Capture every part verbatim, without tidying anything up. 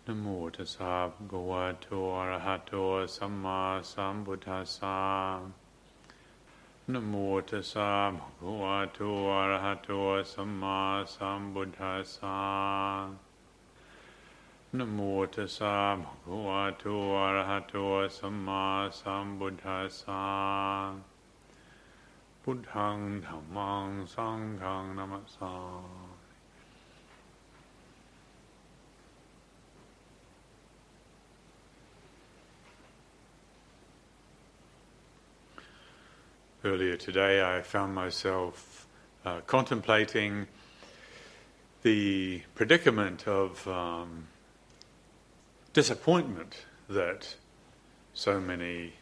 นะโมตัสสะภะคะวะโตอะระหะโตสัมมาสัมพุทธัสสะนะโมตัสสะภะคะวะโตอะระหะโตสัมมาสัมพุทธัสสะนะโมตัสสะภะคะวะโตอะระหะโตสัมมาสัมพุทธัสสะพุทธังธัมมังสังฆังนะมัสสาEarlier today, I found myself uh, contemplating the predicament of um, disappointment that so many,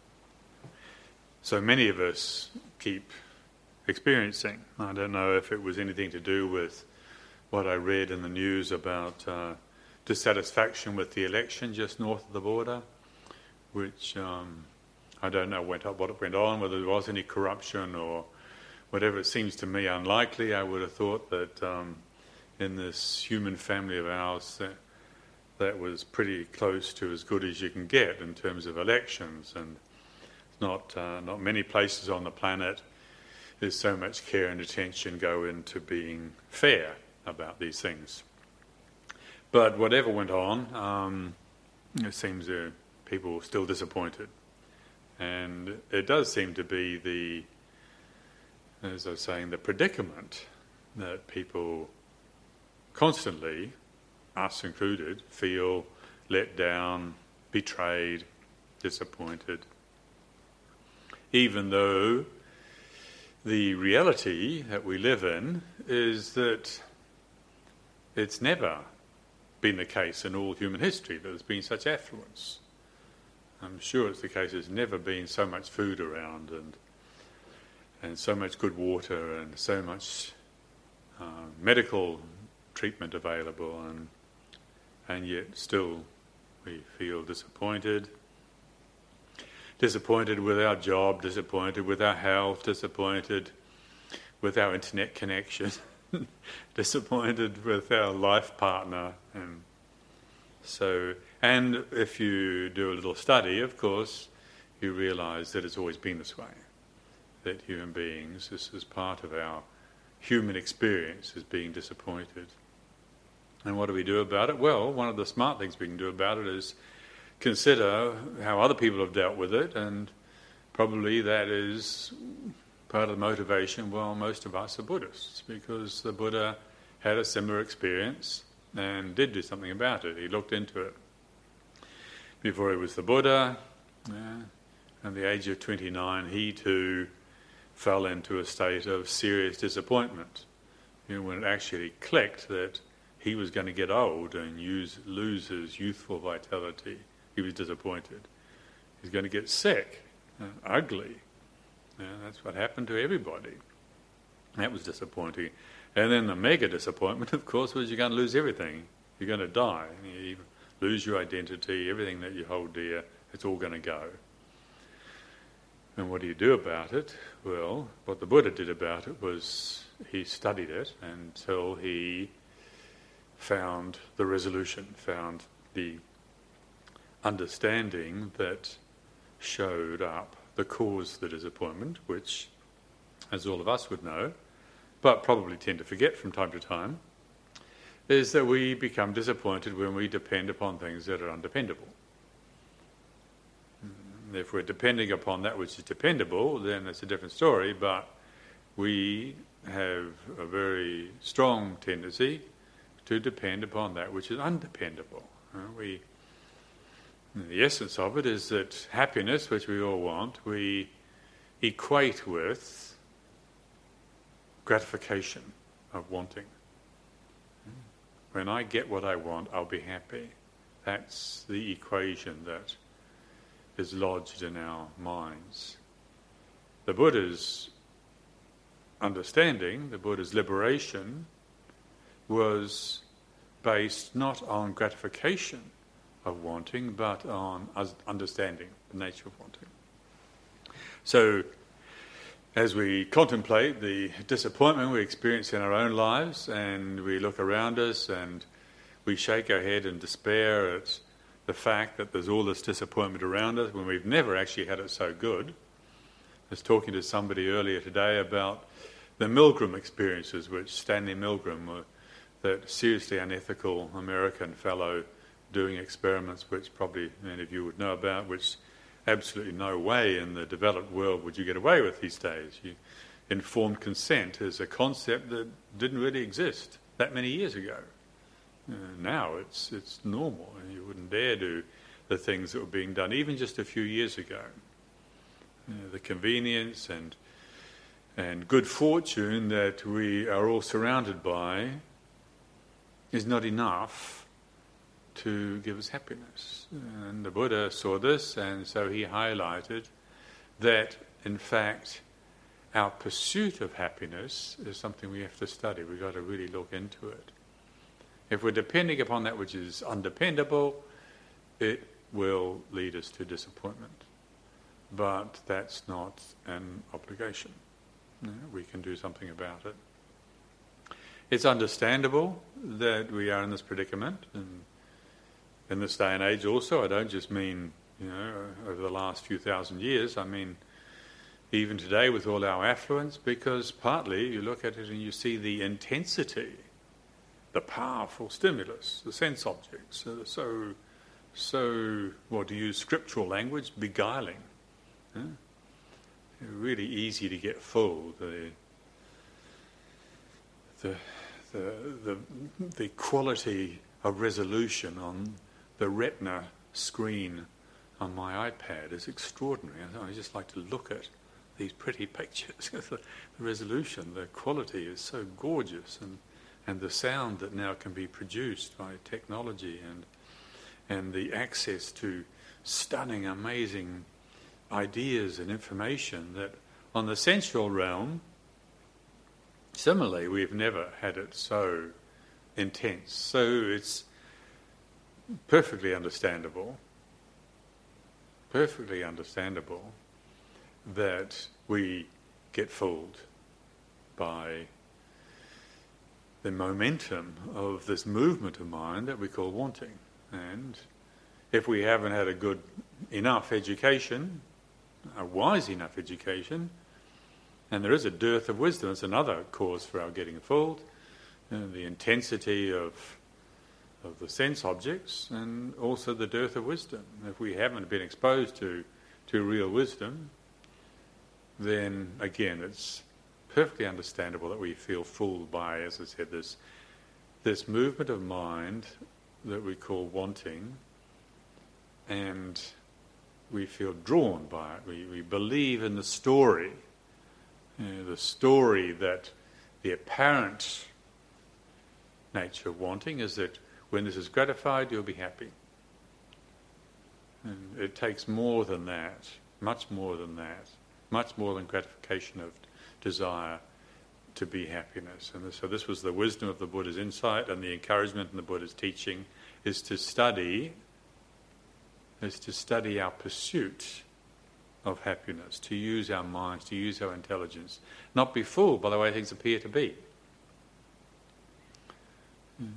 so many of us keep experiencing. I don't know if it was anything to do with what I read in the news about uh, dissatisfaction with the election just north of the border, which. Um, I don't know what went on, whether there was any corruption or whatever. It seems to me unlikely. I would have thought that um, in this human family of ours, that, that was pretty close to as good as you can get in terms of elections. And not uh, not many places on the planet is so much care and attention go into being fair about these things. But whatever went on, um, it seems uh, people were still disappointed. And it does seem to be the, as I was saying, the predicament that people constantly, us included, feel let down, betrayed, disappointed. Even though the reality that we live in is that it's never been the case in all human history that there's been such affluence. I'm sure it's the case there's never been so much food around and and so much good water and so much uh, medical treatment available, and and yet still we feel disappointed. Disappointed with our job, disappointed with our health, disappointed with our internet connection, disappointed with our life partner, and so... And if you do a little study, of course, you realise that it's always been this way, that human beings, this is part of our human experience, is being disappointed. And what do we do about it? Well, one of the smart things we can do about it is consider how other people have dealt with it, and probably that is part of the motivation. Well, most of us are Buddhists, because the Buddha had a similar experience and did do something about it. He looked into it. Before he was the Buddha, yeah, at the age of twenty-nine, he too fell into a state of serious disappointment. You know, when it actually clicked that he was going to get old and use, lose his youthful vitality, he was disappointed. He's going to get sick, uh, ugly. Yeah, that's what happened to everybody. That was disappointing. And then the mega disappointment, of course, was you're going to lose everything. You're going to die. You lose your identity, everything that you hold dear, it's all going to go. And what do you do about it? Well, what the Buddha did about it was he studied it until he found the resolution, found the understanding that showed up the cause of the disappointment, which, as all of us would know, but probably tend to forget from time to time, is that we become disappointed when we depend upon things that are undependable. If we're depending upon that which is dependable, then it's a different story, but we have a very strong tendency to depend upon that which is undependable. Uh, we, the essence of it is that happiness, which we all want, we equate with gratification of wanting. When I get what I want, I'll be happy. That's the equation that is lodged in our minds. The Buddha's understanding, the Buddha's liberation, was based not on gratification of wanting, but on understanding the nature of wanting. So, as we contemplate the disappointment we experience in our own lives, and we look around us and we shake our head in despair at the fact that there's all this disappointment around us when we've never actually had it so good. I was talking to somebody earlier today about the Milgram experiences, which Stanley Milgram, uh, that seriously unethical American fellow doing experiments which probably many of you would know about, which absolutely no way in the developed world would you get away with these days. You, informed consent is a concept that didn't really exist that many years ago. Uh, now it's it's normal, and you wouldn't dare do the things that were being done even just a few years ago. Uh, the convenience and and good fortune that we are all surrounded by is not enough to give us happiness. And the Buddha saw this, and so he highlighted that, in fact, our pursuit of happiness is something we have to study. We've got to really look into it. If we're depending upon that which is undependable, it will lead us to disappointment. But that's not an obligation. You know, we can do something about it. It's understandable that we are in this predicament, and in this day and age also. I don't just mean, you know, over the last few thousand years. I mean, even today with all our affluence, because partly you look at it and you see the intensity, the powerful stimulus, the sense objects, uh, so, so, well, to use scriptural language, beguiling. Yeah? Really easy to get fooled. The, the, the, the, the quality of resolution on the retina screen on my iPad is extraordinary. I just like to look at these pretty pictures. The resolution, the quality is so gorgeous, and, and the sound that now can be produced by technology, and and the access to stunning, amazing ideas and information that on the sensual realm, similarly, we've never had it so intense. So it's perfectly understandable, perfectly understandable that we get fooled by the momentum of this movement of mind that we call wanting. And if we haven't had a good enough education, a wise enough education, and there is a dearth of wisdom, it's another cause for our getting fooled, and the intensity of of the sense objects, and also the dearth of wisdom. If we haven't been exposed to, to real wisdom, then again it's perfectly understandable that we feel fooled by, as I said, this this movement of mind that we call wanting, and we feel drawn by it. We, we believe in the story, you know, the story that the apparent nature of wanting is that when this is gratified, you'll be happy. And it takes more than that, much more than that, much more than gratification of desire to be happiness. And so this was the wisdom of the Buddha's insight, and the encouragement in the Buddha's teaching is to study, is to study our pursuit of happiness, to use our minds, to use our intelligence, not be fooled by the way things appear to be. Mm.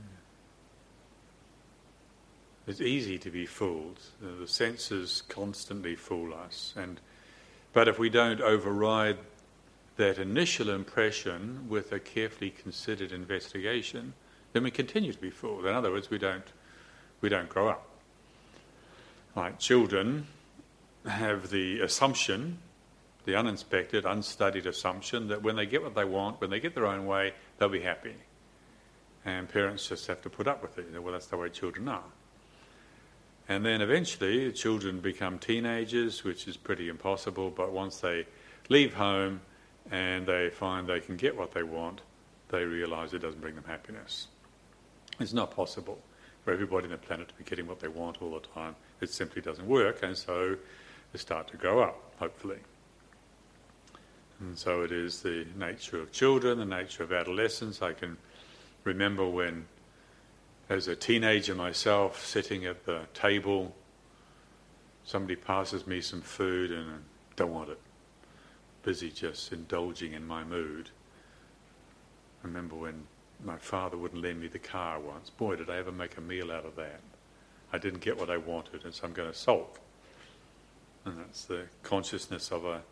It's easy to be fooled. The senses constantly fool us, and but if we don't override that initial impression with a carefully considered investigation, then we continue to be fooled. In other words, we don't we don't grow up. Like children have the assumption, the uninspected, unstudied assumption that when they get what they want, when they get their own way, they'll be happy. And parents just have to put up with it. You know, well, that's the way children are. And then eventually the children become teenagers, which is pretty impossible, but once they leave home and they find they can get what they want, they realise it doesn't bring them happiness. It's not possible for everybody on the planet to be getting what they want all the time. It simply doesn't work, and so they start to grow up, hopefully. And so it is the nature of children, the nature of adolescence. I can remember when, as a teenager myself, sitting at the table, somebody passes me some food and I don't want it. Busy just indulging in my mood. I remember when my father wouldn't lend me the car once. Boy, did I ever make a meal out of that. I didn't get what I wanted, and so I'm going to sulk. And that's the consciousness of a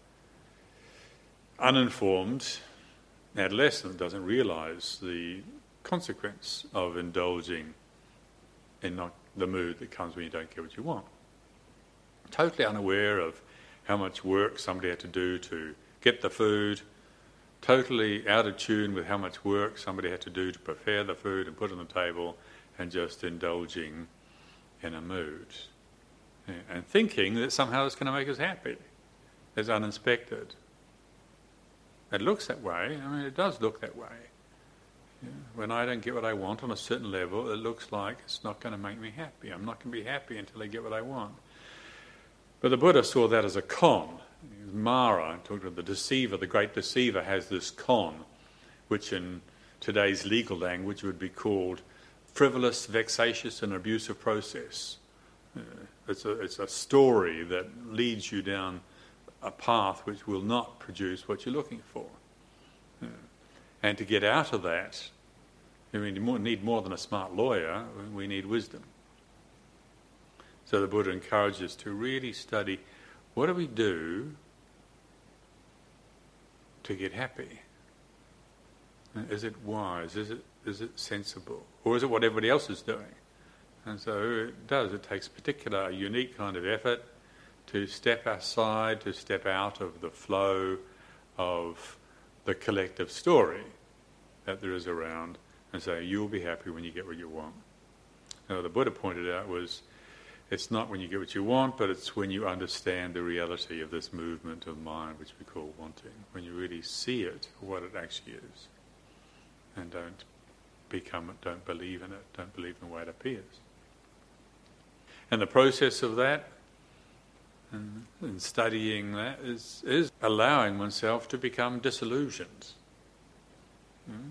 uninformed adolescent that doesn't realise the consequence of indulging in not the mood that comes when you don't get what you want. Totally unaware of how much work somebody had to do to get the food, totally out of tune with how much work somebody had to do to prepare the food and put it on the table, and just indulging in a mood. Yeah, and thinking that somehow it's going to make us happy. It's uninspected. It looks that way. I mean, it does look that way. Yeah. When I don't get what I want on a certain level, it looks like it's not going to make me happy. I'm not going to be happy until I get what I want. But the Buddha saw that as a con. Mara, talking about the deceiver, the great deceiver, has this con, which in today's legal language would be called frivolous, vexatious and abusive process. Uh, it's, a, it's a story that leads you down a path which will not produce what you're looking for. Uh, and to get out of that, we need more than a smart lawyer, we need wisdom. So the Buddha encourages to really study, what do we do to get happy? Is it wise? Is it is it sensible? Or is it what everybody else is doing? And so it does. It takes particular, unique kind of effort to step aside, to step out of the flow of the collective story that there is around, and say, you'll be happy when you get what you want. Now, the Buddha pointed out was, it's not when you get what you want, but it's when you understand the reality of this movement of mind, which we call wanting, when you really see it for what it actually is, and don't become it, don't believe in it, don't believe in the way it appears. And the process of that, and, and studying that, is, is allowing oneself to become disillusioned. Mm.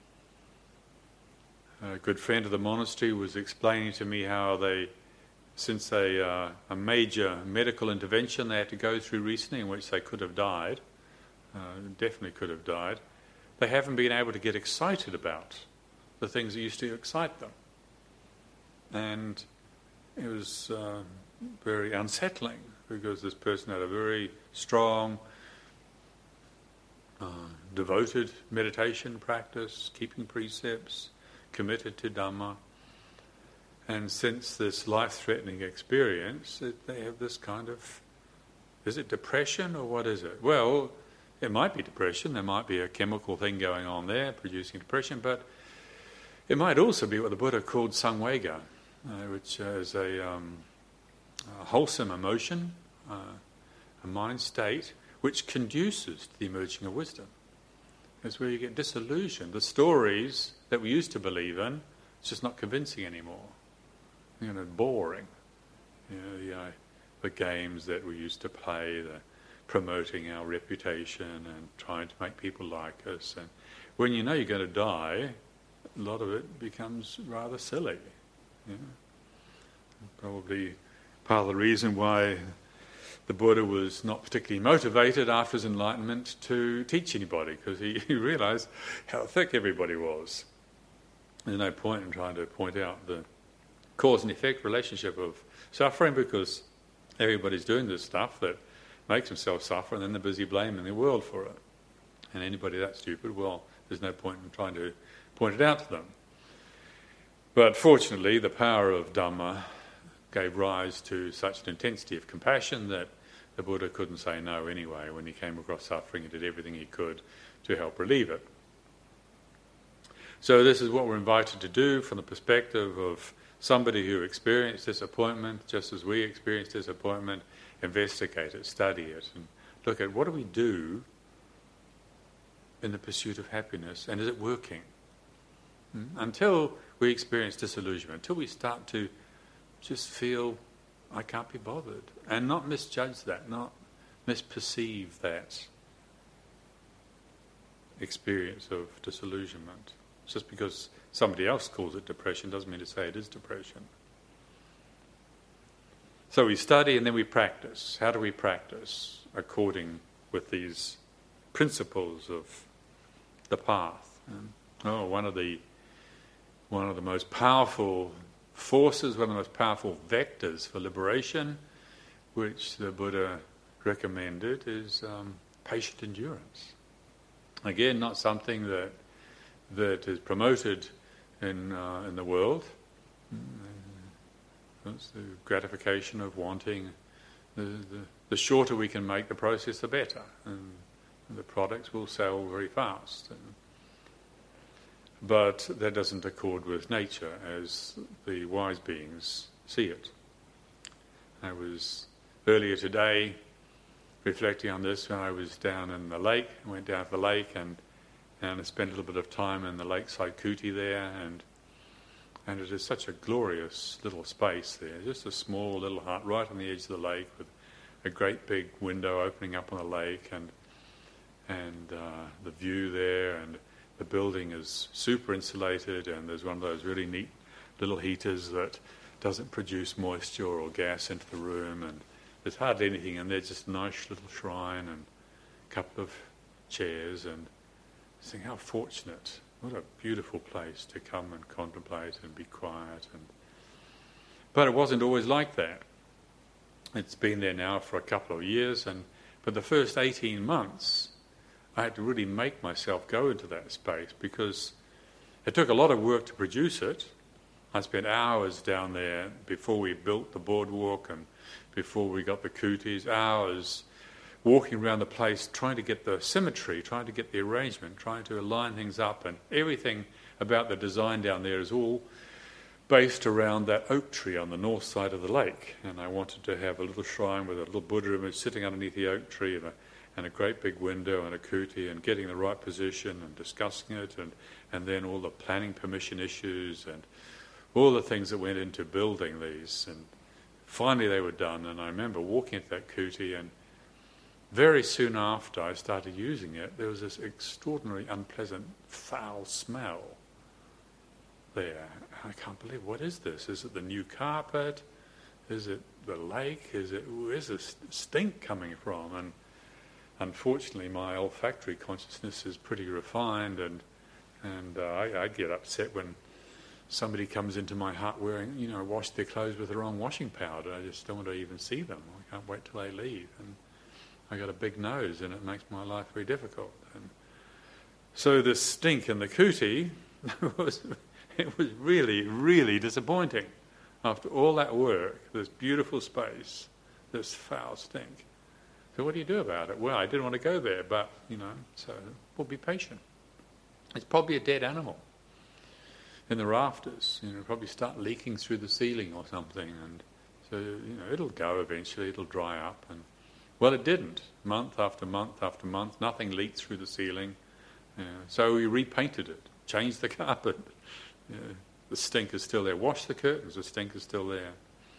A good friend of the monastery was explaining to me how they, since a, uh, a major medical intervention they had to go through recently, in which they could have died, uh, definitely could have died, they haven't been able to get excited about the things that used to excite them. And it was uh, very unsettling, because this person had a very strong, uh, devoted meditation practice, keeping precepts, committed to Dhamma. And since this life-threatening experience, it, they have this kind of, is it depression or what is it? Well, it might be depression. There might be a chemical thing going on there producing depression, but it might also be what the Buddha called samvega, uh, which is a, um, a wholesome emotion, uh, a mind state, which conduces to the emerging of wisdom. It's where you get disillusioned. The stories that we used to believe in, it's just not convincing anymore. You know, boring. You know, you know, the games that we used to play, the promoting our reputation and trying to make people like us. And when you know you're going to die, a lot of it becomes rather silly. You know? Probably part of the reason why the Buddha was not particularly motivated after his enlightenment to teach anybody, because he, he realised how thick everybody was. There's no point in trying to point out the cause and effect relationship of suffering, because everybody's doing this stuff that makes themselves suffer, and then they're busy blaming the world for it. And anybody that's stupid, well, there's no point in trying to point it out to them. But fortunately, the power of Dhamma gave rise to such an intensity of compassion that the Buddha couldn't say no anyway. When he came across suffering, he did everything he could to help relieve it. So this is what we're invited to do from the perspective of somebody who experienced disappointment, just as we experienced disappointment. Investigate it, study it, and look at what do we do in the pursuit of happiness, and is it working? Hmm? Until we experience disillusionment, until we start to just feel, I can't be bothered, and not misjudge that, not misperceive that experience of disillusionment. Just because somebody else calls it depression doesn't mean to say it is depression. So we study and then we practice. How do we practice? According with these principles of the path. Um, Oh, one of the one of the most powerful forces, one of the most powerful vectors for liberation, which the Buddha recommended, is um, patient endurance. Again, not something that that is promoted in uh, in the world. It's the gratification of wanting. The, the, the shorter we can make the process, the better, and the products will sell very fast. And, but that doesn't accord with nature as the wise beings see it. I was earlier today reflecting on this when I was down in the lake. I went down to the lake and and I spent a little bit of time in the lakeside kuti there, and and it is such a glorious little space there, just a small little hut right on the edge of the lake with a great big window opening up on the lake, and and uh, the view there, and the building is super insulated, and there's one of those really neat little heaters that doesn't produce moisture or gas into the room, and there's hardly anything in there, just a nice little shrine and a couple of chairs, and think how fortunate, what a beautiful place to come and contemplate and be quiet. And but it wasn't always like that. It's been there now for a couple of years, and but the first eighteen months I had to really make myself go into that space, because it took a lot of work to produce it. I spent hours down there before we built the boardwalk and before we got the kutis, hours walking around the place trying to get the symmetry, trying to get the arrangement, trying to align things up, and everything about the design down there is all based around that oak tree on the north side of the lake. And I wanted to have a little shrine with a little Buddha image sitting underneath the oak tree, and a, and a great big window and a kuti, and getting the right position and discussing it, and, and then all the planning permission issues and all the things that went into building these. And finally they were done, and I remember walking at that kuti, and very soon after I started using it, there was this extraordinary, unpleasant, foul smell there. I can't believe, what is this? Is it the new carpet? Is it the lake? Is it, where's this stink coming from? And unfortunately, my olfactory consciousness is pretty refined, and and uh, I, I get upset when somebody comes into my hut wearing, you know, washed their clothes with the wrong washing powder. I just don't want to even see them. I can't wait till they leave. And I got a big nose, and it makes my life very difficult. And so this stink in the kuti was, it was really, really disappointing. After all that work, this beautiful space, this foul stink. So what do you do about it? Well, I didn't want to go there, but, you know, so we'll be patient. It's probably a dead animal in the rafters. You know, probably start leaking through the ceiling or something, and so, you know, it'll go eventually, it'll dry up. And well, it didn't. Month after month after month, nothing leaked through the ceiling. You know, so we repainted it, changed the carpet. You know, the stink is still there. Washed the curtains, the stink is still there.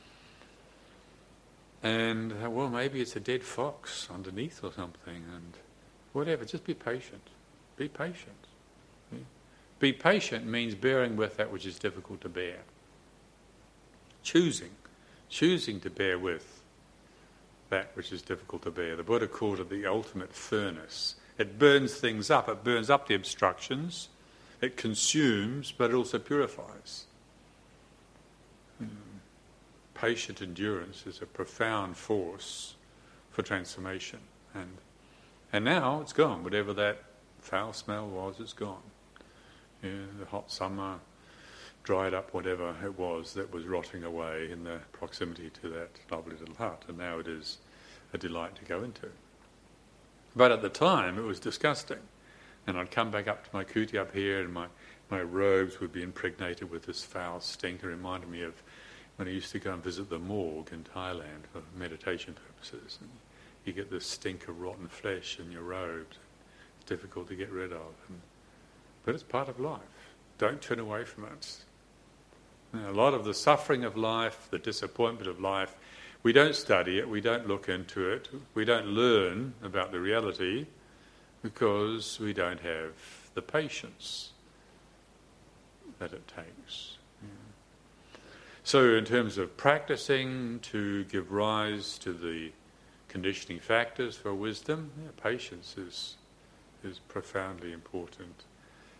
And, uh, well, maybe it's a dead fox underneath or something, and whatever, just be patient. Be patient. Be patient means bearing with that which is difficult to bear. Choosing. Choosing to bear with that which is difficult to bear. The Buddha called it the ultimate furnace. It burns things up. It burns up the obstructions. It consumes, but it also purifies. Mm. Patient endurance is a profound force for transformation. And and now it's gone. Whatever that foul smell was, it's gone. Yeah, the hot summer dried up whatever it was that was rotting away in the proximity to that lovely little hut, and now it is a delight to go into. But at the time it was disgusting, and I'd come back up to my kuti up here, and my, my robes would be impregnated with this foul stink. It reminded me of when I used to go and visit the morgue in Thailand for meditation purposes, and you get this stink of rotten flesh in your robes. It's difficult to get rid of, and, but it's part of life. Don't turn away from it. You know, a lot of the suffering of life, the disappointment of life, we don't study it, we don't look into it, we don't learn about the reality because we don't have the patience that it takes. Yeah. So in terms of practicing to give rise to the conditioning factors for wisdom, yeah, patience is is profoundly important.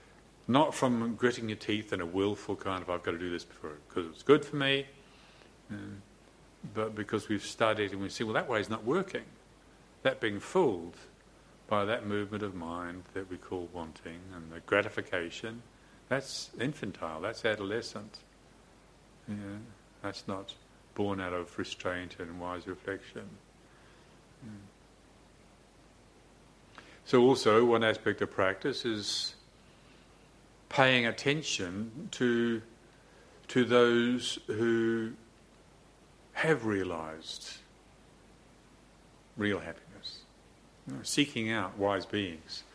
Not from gritting your teeth in a willful kind of, I've got to do this before because it's good for me, uh, but because we've studied and we see, well, that way is not working. That being fooled by that movement of mind that we call wanting and the gratification, that's infantile, that's adolescent. Yeah, that's not born out of restraint and wise reflection. Yeah. So also one aspect of practice is paying attention to to those who have realized real happiness, you know, seeking out wise beings,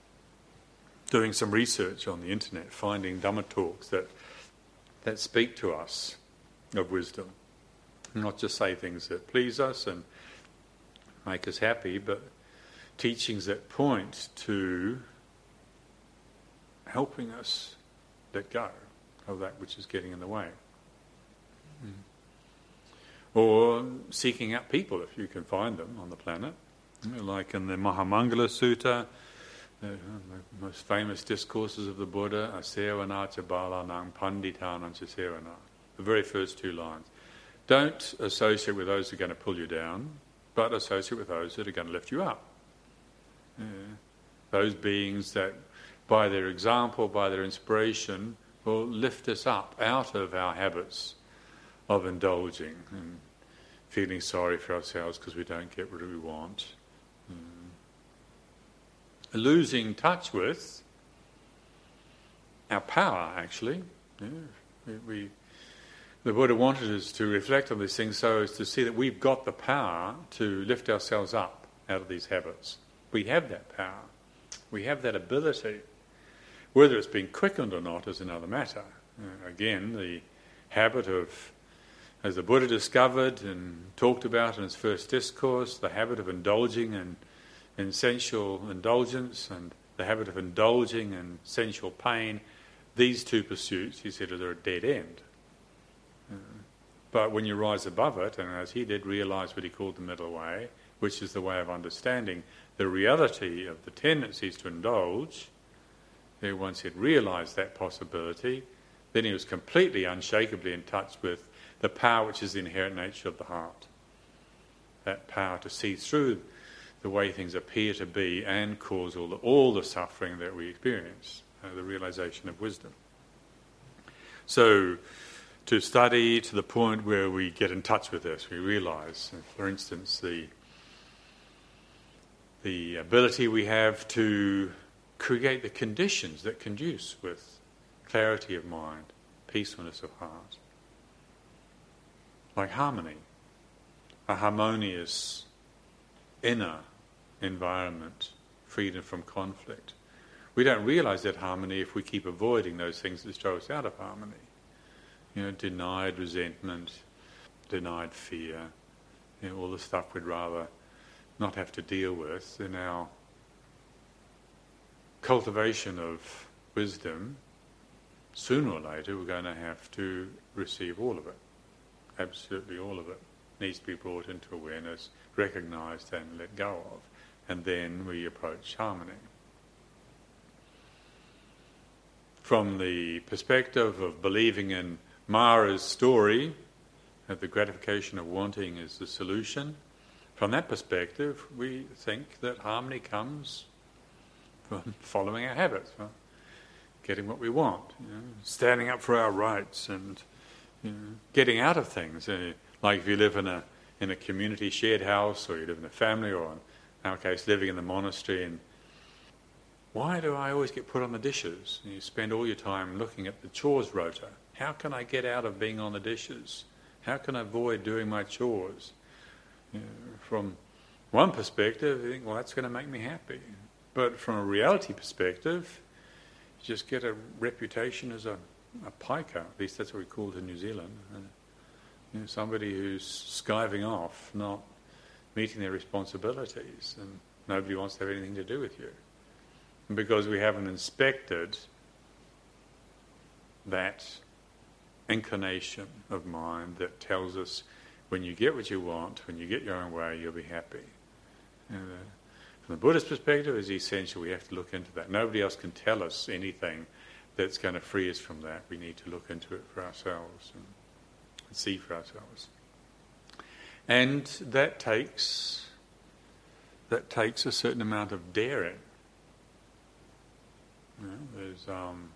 doing some research on the internet, finding Dhamma talks that that speak to us of wisdom, not just say things that please us and make us happy, but teachings that point to helping us let go of that which is getting in the way. Mm. Or seeking out people, if you can find them on the planet. Like in the Mahamangala Sutta, the most famous discourses of the Buddha, Asevana cha balanang panditanang cha sevana. The very first two lines. Don't associate with those who are going to pull you down, but associate with those that are going to lift you up. Yeah. Those beings that, by their example, by their inspiration, will lift us up out of our habits of indulging and feeling sorry for ourselves because we don't get what we want. Mm. Losing touch with our power, actually. Yeah. We, we, the Buddha wanted us to reflect on these things so as to see that we've got the power to lift ourselves up out of these habits. We have that power. We have that ability. Whether it's been quickened or not is another matter. Uh, again, the habit of, as the Buddha discovered and talked about in his first discourse, the habit of indulging in, in sensual indulgence and the habit of indulging in sensual pain, these two pursuits, he said, are a dead end. Uh, but when you rise above it, and as he did, realise what he called the middle way, which is the way of understanding the reality of the tendencies to indulge, once he'd realised that possibility, then he was completely unshakably in touch with the power which is the inherent nature of the heart. That power to see through the way things appear to be and cause all the, all the suffering that we experience, uh, the realisation of wisdom. So, to study to the point where we get in touch with this, we realise, for instance, the the ability we have to create the conditions that conduce with clarity of mind, peacefulness of heart. Like harmony, a harmonious inner environment, freedom from conflict. We don't realise that harmony if we keep avoiding those things that throw us out of harmony. You know, denied resentment, denied fear, you know, all the stuff we'd rather not have to deal with in our cultivation of wisdom. Sooner or later we're going to have to receive all of it. Absolutely all of it needs to be brought into awareness, recognised and let go of. And then we approach harmony. From the perspective of believing in Mara's story, that the gratification of wanting is the solution, from that perspective, we think that harmony comes from following our habits, from getting what we want, you know, standing up for our rights, and you know, getting out of things. Uh, like if you live in a in a community shared house, or you live in a family, or in our case, living in the monastery, and why do I always get put on the dishes? And you spend all your time looking at the chores rota. How can I get out of being on the dishes? How can I avoid doing my chores? You know, from one perspective, you think, well, that's going to make me happy. But from a reality perspective, you just get a reputation as a, a piker. At least that's what we call it in New Zealand. And, you know, somebody who's skiving off, not meeting their responsibilities, and nobody wants to have anything to do with you. And because we haven't inspected that inclination of mind that tells us when you get what you want, when you get your own way, you'll be happy. And, uh, from the Buddhist perspective, it's essential we have to look into that. Nobody else can tell us anything that's going to free us from that. We need to look into it for ourselves and, and see for ourselves. And that takes that takes a certain amount of daring. You know, there's um,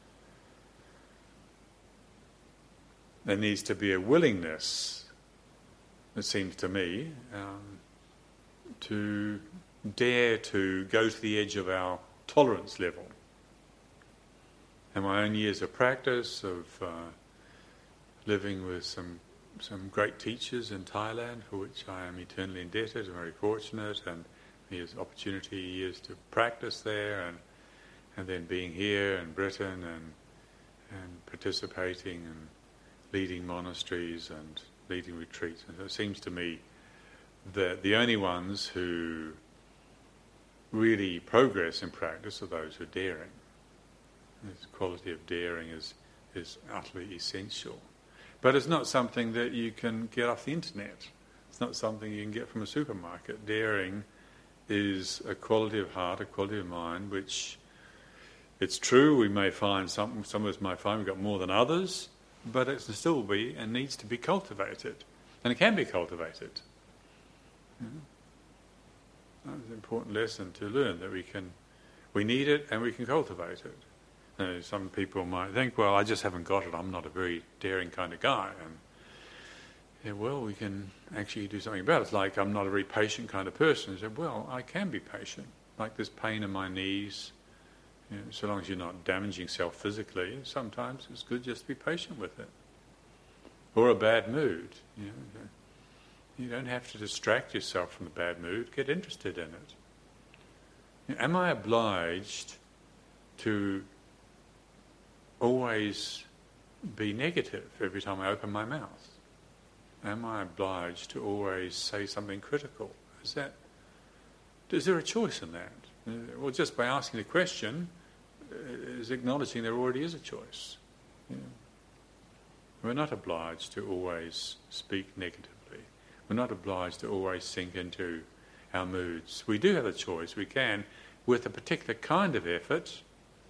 there needs to be a willingness, it seems to me, um, to dare to go to the edge of our tolerance level. And my own years of practice, of uh, living with some some great teachers in Thailand, for which I am eternally indebted and very fortunate, and here's opportunity years to practice there, and and then being here in Britain and and participating and leading monasteries and leading retreats. And so it seems to me that the only ones who really progress in practice are those who are daring. This quality of daring is is utterly essential. But it's not something that you can get off the internet. It's not something you can get from a supermarket. Daring is a quality of heart, a quality of mind, which it's true we may find, some, some of us might find we've got more than others, but it can still be and needs to be cultivated. And it can be cultivated. Yeah. That's an important lesson to learn, that we can, we need it and we can cultivate it. You know, some people might think, well, I just haven't got it, I'm not a very daring kind of guy. And yeah, well, we can actually do something about it. It's like I'm not a very patient kind of person. I said, well, I can be patient. Like this pain in my knees, you know, so long as you're not damaging yourself physically, sometimes it's good just to be patient with it. Or a bad mood. You know, you don't have to distract yourself from the bad mood. Get interested in it. You know, am I obliged to always be negative every time I open my mouth? Am I obliged to always say something critical? Is that, is there a choice in that? Uh, well, just by asking the question uh, is acknowledging there already is a choice. Yeah. We're not obliged to always speak negatively. We're not obliged to always sink into our moods. We do have a choice. We can, with a particular kind of effort,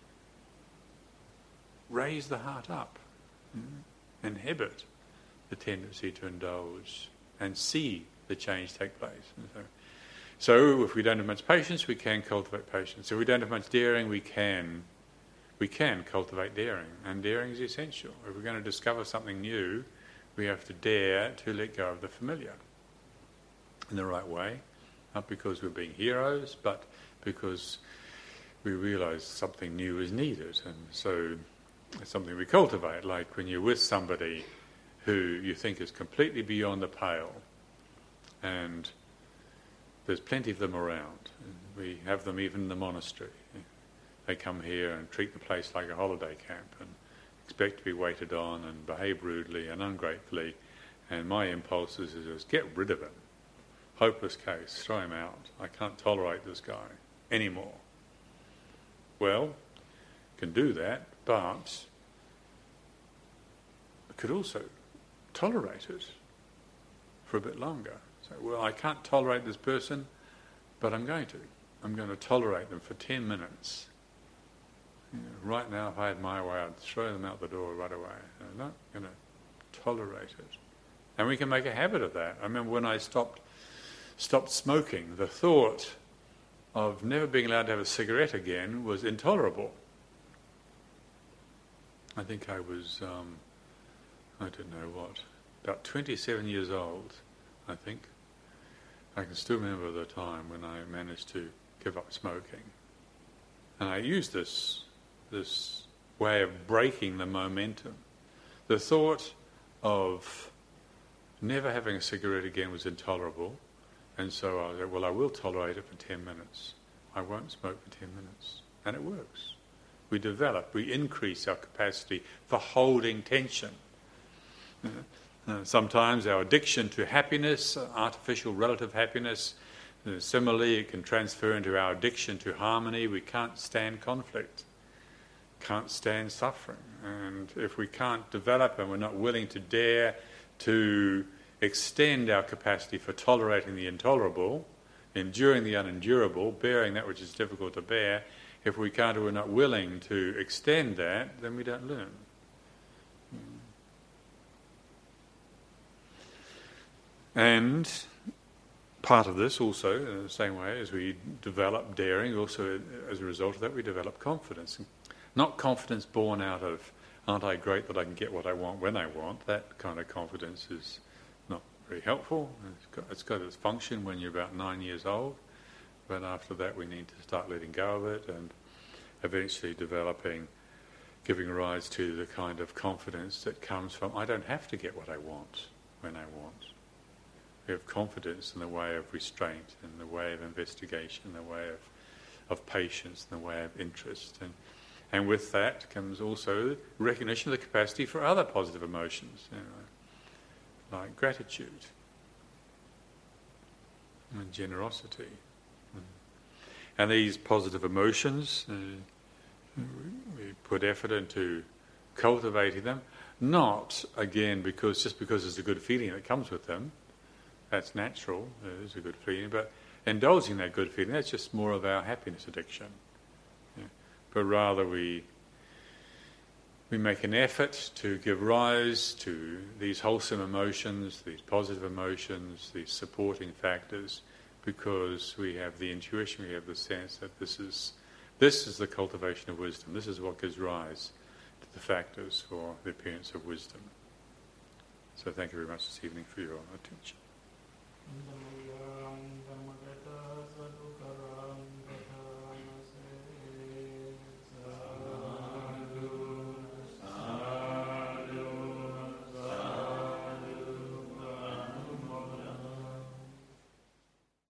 raise the heart up, mm, inhibit the tendency to indulge and see the change take place. And so, so if we don't have much patience, we can cultivate patience. If we don't have much daring, we can we can cultivate daring. And daring is essential. If we're going to discover something new, we have to dare to let go of the familiar in the right way. Not because we're being heroes, but because we realise something new is needed. And so it's something we cultivate, like when you're with somebody who you think is completely beyond the pale, and there's plenty of them around. We have them even in the monastery. They come here and treat the place like a holiday camp and expect to be waited on and behave rudely and ungratefully, and my impulse is to just get rid of him. Hopeless case, throw him out. I can't tolerate this guy anymore. Well, can do that, but I could also tolerate it for a bit longer. So, well, I can't tolerate this person, but I'm going to. I'm going to tolerate them for ten minutes. You know, right now, if I had my way, I'd throw them out the door right away. I'm not going to tolerate it. And we can make a habit of that. I remember when I stopped stopped smoking, the thought of never being allowed to have a cigarette again was intolerable. I think I was, um, I don't know what, about twenty-seven years old, I think. I can still remember the time when I managed to give up smoking. And I used this, this way of breaking the momentum. The thought of never having a cigarette again was intolerable, and so I said, well, I will tolerate it for ten minutes. I won't smoke for ten minutes. And it works. We develop, we increase our capacity for holding tension. Uh, uh, sometimes our addiction to happiness, uh, artificial relative happiness, uh, similarly it can transfer into our addiction to harmony. We can't stand conflict, can't stand suffering. And if we can't develop and we're not willing to dare to extend our capacity for tolerating the intolerable, enduring the unendurable, bearing that which is difficult to bear, if we can't or we're not willing to extend that, then we don't learn. And part of this also, in the same way as we develop daring, also as a result of that we develop confidence. Not confidence born out of, aren't I great that I can get what I want when I want? That kind of confidence is not very helpful. It's got, it's got its function when you're about nine years old, but after that we need to start letting go of it and eventually developing, giving rise to the kind of confidence that comes from, I don't have to get what I want when I want. We have confidence in the way of restraint, in the way of investigation, in the way of, of patience, in the way of interest. And, and with that comes also recognition of the capacity for other positive emotions, you know, like gratitude and generosity. And these positive emotions, uh, we put effort into cultivating them, not, again, because just because there's a good feeling that comes with them. That's natural, it is a good feeling, but indulging that good feeling, that's just more of our happiness addiction. Yeah. But rather we we make an effort to give rise to these wholesome emotions, these positive emotions, these supporting factors, because we have the intuition, we have the sense that this is this is the cultivation of wisdom, this is what gives rise to the factors for the appearance of wisdom. So thank you very much this evening for your attention. Namo